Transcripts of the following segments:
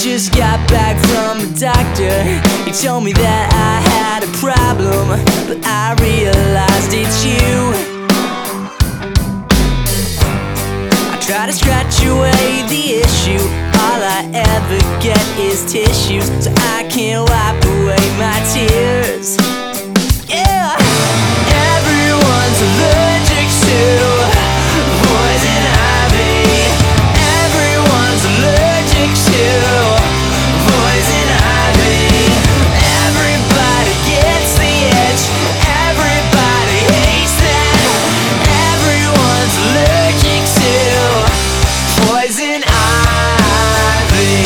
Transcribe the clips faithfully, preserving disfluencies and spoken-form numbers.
just got back from the doctor. He told me that I had a problem, but I realized it's you. I try to scratch away the issue, all I ever get is tissues, so I can't wipe away my tears. Yeah, everyone's allergic to poison ivy. Everyone's allergic to poison ivy. Everybody gets the itch, everybody hates that. Everyone's allergic to poison ivy.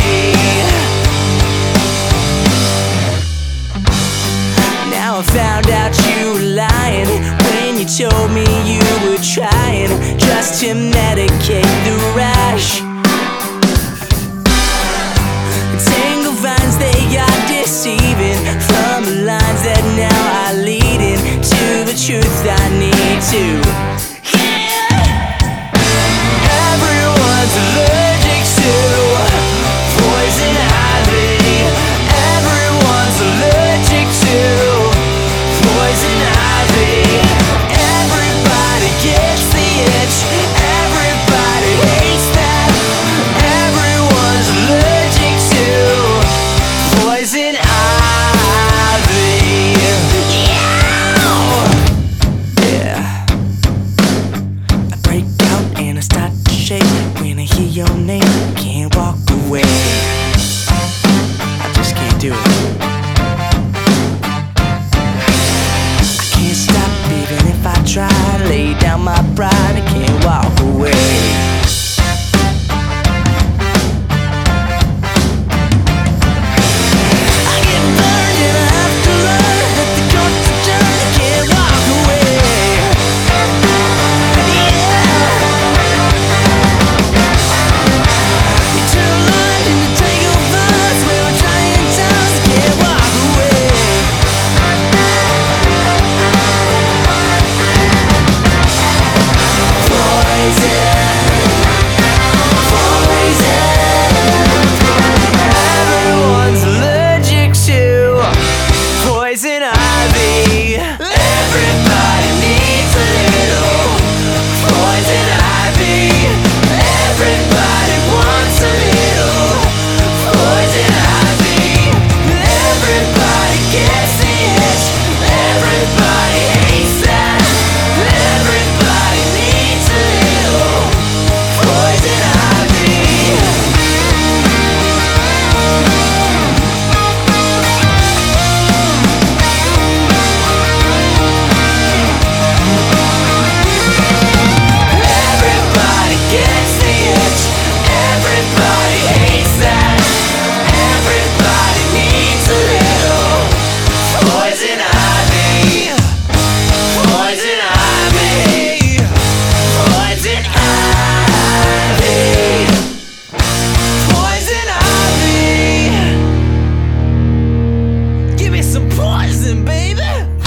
Now I found out you were lying when you told me you were trying just to medicate the rash. Tangle vines, they are deceiving from the lines that now are leading to the truth I need to. Yeah. Everyone's allergic to poison ivy. Everyone's allergic to poison ivy. Everybody gets the itch, everybody hates that. Everyone's allergic to poison ivy. Yeah. I break out and I start to shake when I hear your name. Can't walk away, I just can't do it. I can't stop even if I try. Lay down my pride, I can't walk away. I get burned and I have to learn that the course to turn, I can't walk away. Yeah. You turn on and you take over us when we're trying times, I can't walk away. Everyone's allergic to poison ivy. Everybody needs a little poison ivy. Everybody wants a little poison ivy. Everybody gets the itch, everybody hates that. Everybody needs a little poison ivy. Everybody gets the itch, everybody hates that. Everybody needs a little poison ivy. Poison ivy. Poison ivy. Poison ivy. Give me some poison, baby.